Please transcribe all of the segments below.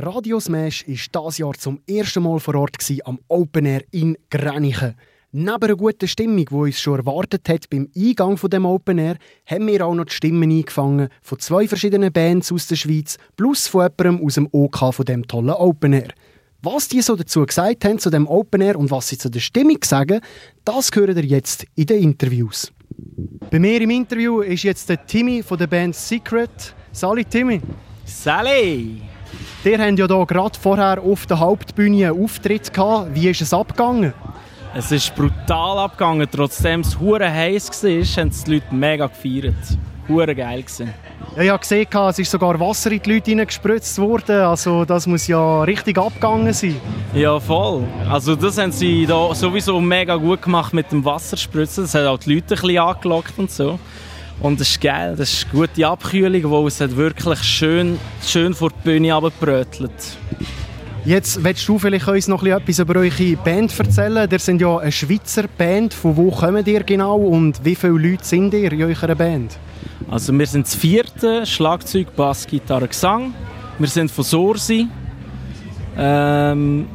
Radio Smash war dieses Jahr zum ersten Mal vor Ort am Open Air in Gränichen. Neben einer guten Stimmung, die uns schon erwartet hat beim Eingang von dem Open Air, haben wir auch noch die Stimmen eingefangen von 2 verschiedenen Bands aus der Schweiz plus von jemandem aus dem OK von dem tollen Open Air. Was die so dazu gesagt haben zu dem Open Air und was sie zu der Stimmung sagen, das hören ihr jetzt in den Interviews. Bei mir im Interview ist jetzt der Timmy von der Band Secret. Salut Timmy. Sally! Ihr habt ja hier gerade vorher auf der Hauptbühne einen Auftritt gehabt. Wie ist es abgegangen? Es ist brutal abgegangen. Trotzdem es hure heiß war, haben die Leute mega gefeiert. Hure geil gewesen. Ja, ich habe gesehen, es ist sogar Wasser in die Leute hineingespritzt worden. Also das muss ja richtig abgegangen sein. Ja, voll. Also das haben sie da sowieso mega gut gemacht mit dem Wasserspritzen. Das hat auch die Leute ein bisschen angelockt und so. Und das ist geil. Das ist eine gute Abkühlung, wo es hat wirklich schön vor die Bühne runtergebrötelt. Jetzt willst du vielleicht uns noch etwas über eure Band erzählen. Ihr seid ja eine Schweizer Band. Von wo kommt ihr genau und wie viele Leute sind ihr in eurer Band? Also wir sind das 4. Schlagzeug, Bass, Gitarre, Gesang. Wir sind von Sorsi. Ja.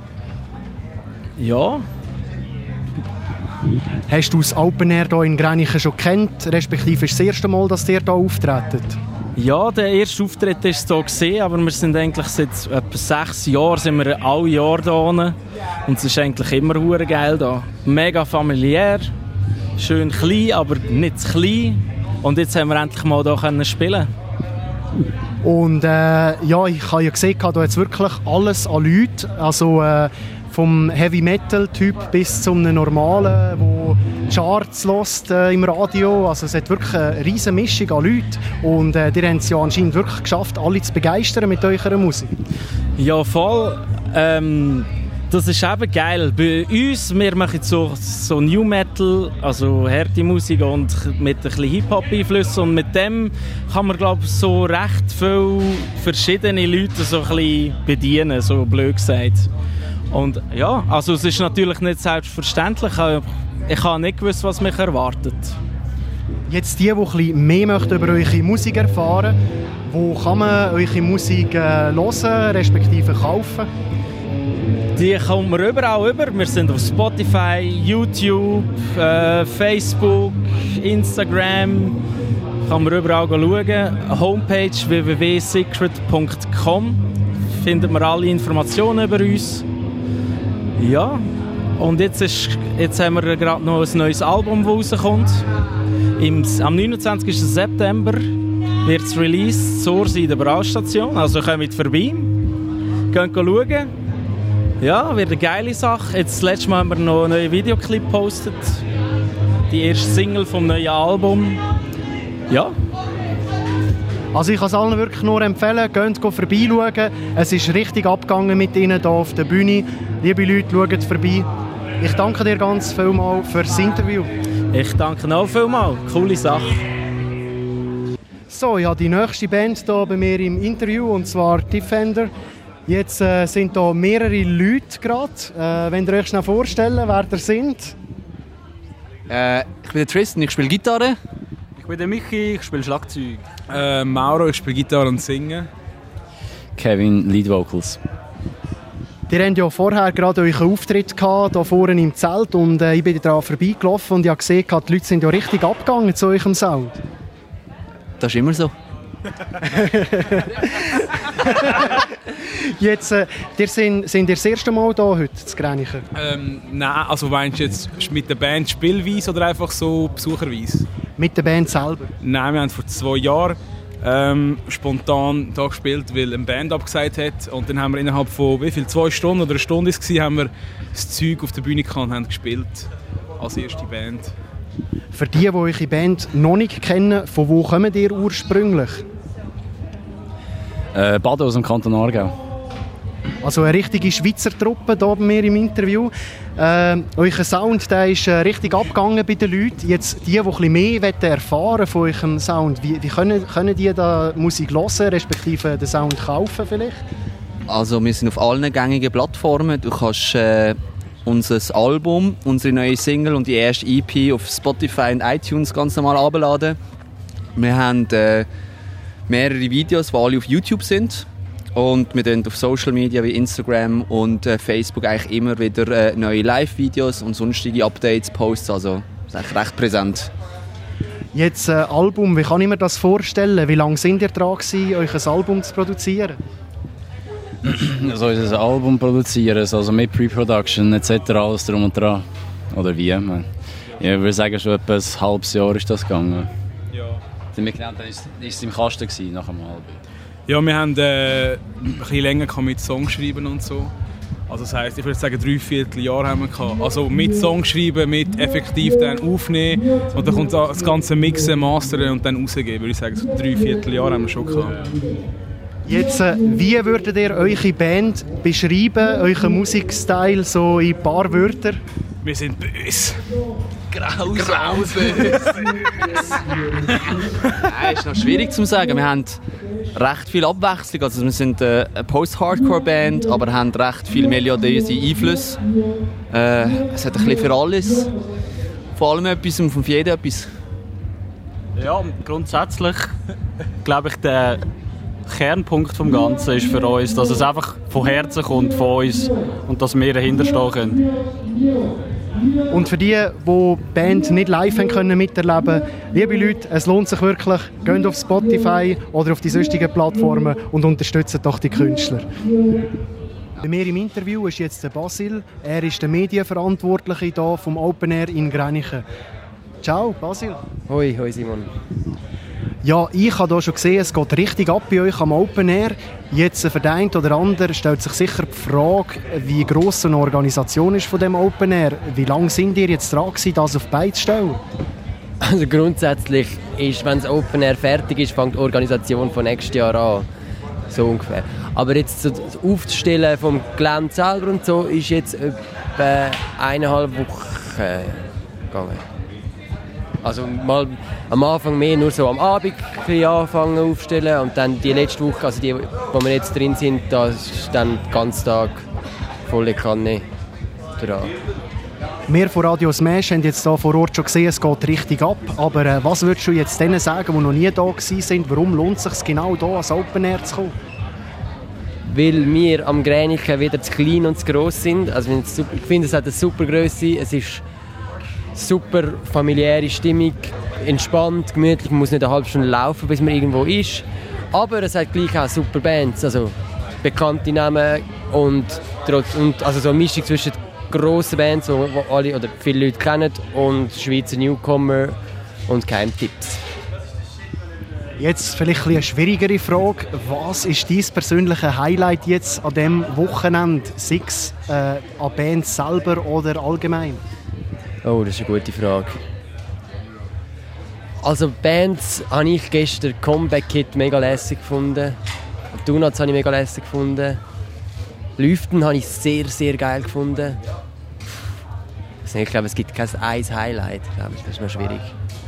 Hast du das Open Air hier in Gränichen schon kennt? Respektive ist das erste Mal, dass ihr hier auftretet? Ja, der erste Auftritt war hier gesehen, aber wir sind eigentlich seit etwa 6 Jahren sind wir alle Jahre hier unten. Und es ist eigentlich immer hure geil hier. Mega familiär, schön klein, aber nicht zu klein. Und jetzt haben wir endlich mal hier spielen. Und ja, ich habe ja gesehen, da hat es wirklich alles an Leuten. Also vom Heavy-Metal-Typ bis zum normalen, der Charts hört im Radio. Also es hat wirklich eine riesige Mischung an Leuten. Und ihr habt es ja anscheinend wirklich geschafft, alle zu begeistern mit eurer Musik. Ja, voll. Das ist eben geil. Bei uns, wir machen so New Metal, also harte Musik und mit ein bisschen Hip-Hop-Einflüssen. Und mit dem kann man, glaube ich, so recht viele verschiedene Leute so ein bisschen bedienen, so blöd gesagt. Und ja, also es ist natürlich nicht selbstverständlich. Ich habe nicht gewusst, was mich erwartet. Jetzt die ein bisschen mehr möchten über eure Musik erfahren, wo kann man eure Musik hören, respektive kaufen? Die kommt man überall über. Wir sind auf Spotify, YouTube, Facebook, Instagram. Kann man überall schauen. Homepage www.secret.com findet man alle Informationen über uns. Ja, und jetzt haben wir gerade noch ein neues Album, das rauskommt. Am 29. September wird es released, Sorsi in der Braustation. Also kommt vorbei, geht schauen. Ja, wird eine geile Sache. Jetzt, das letzte Mal haben wir noch einen neuen Videoclip gepostet. Die erste Single vom neuen Album. Ja. Also ich kann es allen wirklich nur empfehlen, geht vorbeischauen. Es ist richtig abgegangen mit ihnen hier auf der Bühne. Liebe Leute, schaut vorbei. Ich danke dir ganz vielmals für das Interview. Ich danke auch vielmals. Coole Sache. So, ich habe die nächste Band hier bei mir im Interview, und zwar Defender. Jetzt sind hier mehrere Leute gerade. Wenn ihr euch schnell vorstellen, wer ihr seid. Ich bin der Tristan, ich spiele Gitarre. Ich bin der Michi, ich spiele Schlagzeug. Mauro, ich spiele Gitarre und singe. Kevin, Lead Vocals. Ihr habt ja vorher gerade euren Auftritt gehabt, hier vorne im Zelt, und ich bin daran vorbeigelaufen und ich habe gesehen, die Leute sind ja richtig abgegangen zu eurem Sound. Das ist immer so. Jetzt, sind ihr das erste Mal hier heute zu Gränichen? Nein, also meinst du jetzt mit der Band spielweise oder einfach so besucherweise? Mit der Band selber? Nein, wir haben vor 2 Jahren spontan hier gespielt, weil eine Band abgesagt hat. Und dann haben wir innerhalb von 2 Stunden oder 1 Stunde haben wir das Zeug auf der Bühne gehabt und haben gespielt als erste Band. Für die eure Band noch nicht kennen, von wo kommt ihr ursprünglich? Baden aus dem Kanton Aargau. Also eine richtige Schweizer Truppe hier bei mir im Interview. Euer Sound, der ist richtig abgegangen bei den Leuten. Jetzt die ein bisschen mehr erfahren von eurem Sound, wie können die da Musik hören, respektive den Sound kaufen vielleicht? Also wir sind auf allen gängigen Plattformen. Du kannst unser Album, unsere neue Single und die erste EP auf Spotify und iTunes ganz normal herunterladen. Wir haben mehrere Videos, die alle auf YouTube sind. Und wir tun auf Social Media wie Instagram und Facebook eigentlich immer wieder neue Live-Videos und sonstige Updates, Posts, also ist eigentlich recht präsent. Jetzt Album, wie kann ich mir das vorstellen? Wie lange sind ihr dran gewesen, euch ein Album zu produzieren? Also unser Album produzieren, also mit Pre-Production etc. alles drum und dran. Oder wie? Ich würde sagen, schon etwa ein halbes Jahr ist das gegangen. Ja. Dann war es im Kasten gewesen, nach dem Album. Ja, wir haben ein bisschen länger mit Songschreiben und so. Also das heisst, ich würde sagen, 3/4 Jahr haben wir gehabt. Also mit Songschreiben, mit effektiv dann aufnehmen und dann kommt das ganze Mixen, Mastern und dann rausgeben. Würde ich sagen, so 3/4 Jahr haben wir schon gehabt. Jetzt, wie würdet ihr eure Band beschreiben, euren Musikstil so in ein paar Wörtern? Wir sind böse. Grausam böse. Nein, ist noch schwierig zu sagen. Wir haben recht viel Abwechslung. Also wir sind eine Post-Hardcore-Band, aber haben recht viel melodiöse Einflüsse. Es hat ein bisschen für alles. Vor allem etwas und von jedem etwas. Ja, grundsätzlich glaube ich, der Kernpunkt des Ganzen ist für uns, dass es einfach von Herzen kommt, von uns und dass wir dahinter stehen können. Und für die die Band nicht live können miterleben, liebe Leute, es lohnt sich wirklich, geht auf Spotify oder auf die sonstigen Plattformen und unterstützt doch die Künstler. Bei mir im Interview ist jetzt der Basil. Er ist der Medienverantwortliche hier vom Open Air in Gränichen. Ciao, Basil. Hoi Simon. Ja, ich habe hier schon gesehen, es geht richtig ab bei euch am Open Air. Jetzt für den einen oder anderen stellt sich sicher die Frage, wie gross so eine Organisation ist von dem Open Air. Wie lange sind ihr jetzt dran gewesen, das auf die Beine zu stellen? Also grundsätzlich ist, wenn das Open Air fertig ist, fängt die Organisation von nächstes Jahr an. So ungefähr. Aber jetzt so das Aufstellen vom Gelände selber und so ist jetzt etwa 1,5 Wochen gegangen. Also mal am Anfang mehr nur so am Abend anfangen aufstellen und dann die letzte Woche, also die, wo wir jetzt drin sind, da ist dann den ganzen Tag volle Kanne dran. Wir von Radio Smash haben jetzt hier vor Ort schon gesehen, es geht richtig ab. Aber was würdest du jetzt denen sagen, die noch nie da waren? Warum lohnt es sich genau hier ans Open Air zu kommen? Weil wir am Gränichen wieder zu klein und zu gross sind. Also ich finde, es hat eine super Grösse. Es ist super familiäre Stimmung, entspannt, gemütlich. Man muss nicht eine halbe Stunde laufen, bis man irgendwo ist. Aber es hat gleich auch super Bands, also bekannte Namen und also so eine Mischung zwischen grossen Bands, die alle oder viele Leute kennen, und Schweizer Newcomer und Geheimtipps. Jetzt vielleicht eine schwierigere Frage. Was ist dein persönliches Highlight jetzt an diesem Wochenende? Sei es an Bands selber oder allgemein? Oh, das ist eine gute Frage. Also Bands habe ich gestern Comeback Kid mega lässig gefunden. Donuts habe ich mega lässig gefunden. Lüften habe ich sehr, sehr geil gefunden. Ich glaube, es gibt kein Highlight. Das ist noch schwierig.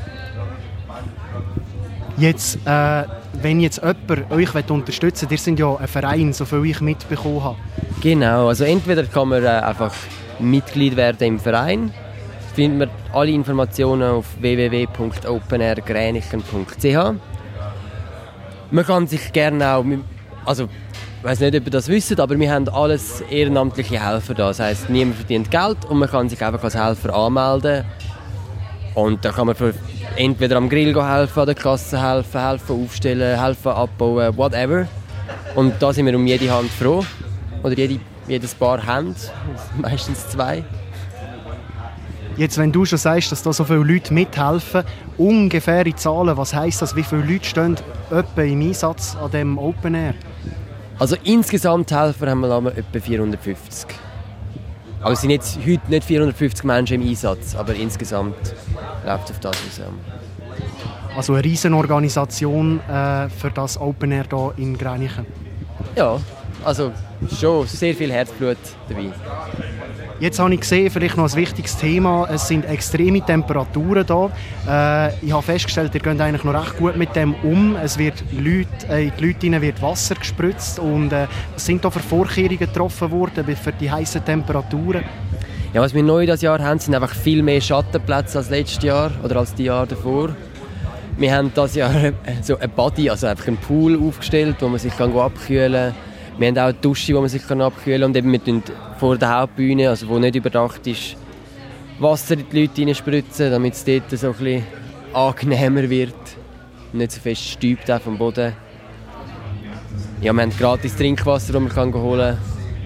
Jetzt, wenn jetzt jemand euch unterstützen will, ihr seid ja ein Verein, so viel ich mitbekommen habe. Genau, also entweder kann man einfach Mitglied werden im Verein. Findet man alle Informationen auf www.openairgränichen.ch. Man kann sich gerne auch, also ich weiss nicht, ob ihr das wisst, aber wir haben alles ehrenamtliche Helfer da. Das heisst, niemand verdient Geld und man kann sich einfach als Helfer anmelden. Und da kann man entweder am Grill helfen, an der Kasse helfen aufstellen, helfen abbauen, whatever. Und da sind wir um jede Hand froh. Oder jedes Paar Hände, meistens 2. Jetzt, wenn du schon sagst, dass da so viele Leute mithelfen, ungefähre Zahlen, was heisst das? Wie viele Leute stehen etwa im Einsatz an diesem Open Air? Also insgesamt Helfer haben wir etwa 450. Aber es sind jetzt heute nicht 450 Menschen im Einsatz, aber insgesamt läuft auf das raus. Also eine riesen Organisation für das Open Air hier in Gränichen. Ja, also schon sehr viel Herzblut dabei. Jetzt habe ich gesehen, vielleicht noch ein wichtiges Thema, es sind extreme Temperaturen hier. Ich habe festgestellt, ihr geht eigentlich noch recht gut mit dem um. Es wird in die Leute hinein wird Wasser gespritzt und es sind da für Vorkehrungen getroffen worden für die heißen Temperaturen. Ja, was wir neu dieses Jahr haben, sind einfach viel mehr Schattenplätze als letztes Jahr oder als die Jahre davor. Wir haben dieses Jahr so ein Body, also einfach einen Pool aufgestellt, wo man sich abkühlen kann. Wir haben auch eine Dusche, wo man sich abkühlen kann. Und eben wir tun vor der Hauptbühne, also wo nicht überdacht ist, Wasser in die Leute reinspritzen, damit es dort so ein bisschen angenehmer wird. Nicht so fest stäubt auch vom Boden. Ja, wir haben gratis Trinkwasser, das man holen kann.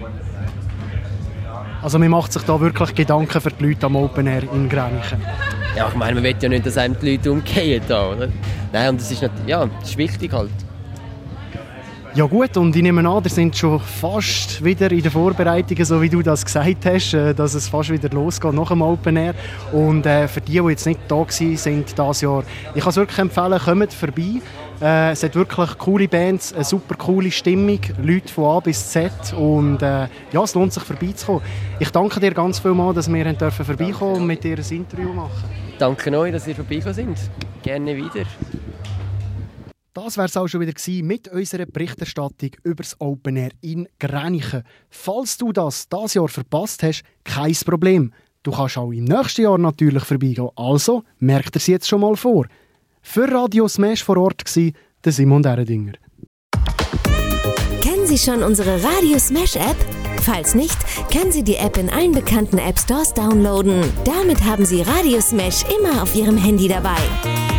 Also man macht sich da wirklich Gedanken für die Leute am Open Air in Gränichen. Ja, ich meine, man will ja nicht, dass einem die Leute umgehen da, oder? Nein, und das ist wichtig halt. Ja gut, und ich nehme an, ihr sind schon fast wieder in den Vorbereitungen, so wie du das gesagt hast, dass es fast wieder losgeht nach dem Open Air. Und für die jetzt nicht da waren sind dieses Jahr, ich kann es wirklich empfehlen, kommt vorbei. Es hat wirklich coole Bands, eine super coole Stimmung, Leute von A bis Z und es lohnt sich vorbeizukommen. Ich danke dir ganz vielmals, dass wir vorbeikommen dürfen und mit dir ein Interview machen. Danke euch, dass ihr vorbeigekommen sind. Gerne wieder. Das war es auch schon wieder mit unserer Berichterstattung über das Open Air in Gränichen. Falls du das dieses Jahr verpasst hast, kein Problem. Du kannst auch im nächsten Jahr natürlich vorbeigehen. Also merkt es jetzt schon mal vor. Für Radio Smash vor Ort war der Simon Deredinger. Kennen Sie schon unsere Radio Smash App? Falls nicht, können Sie die App in allen bekannten App Stores downloaden. Damit haben Sie Radio Smash immer auf Ihrem Handy dabei.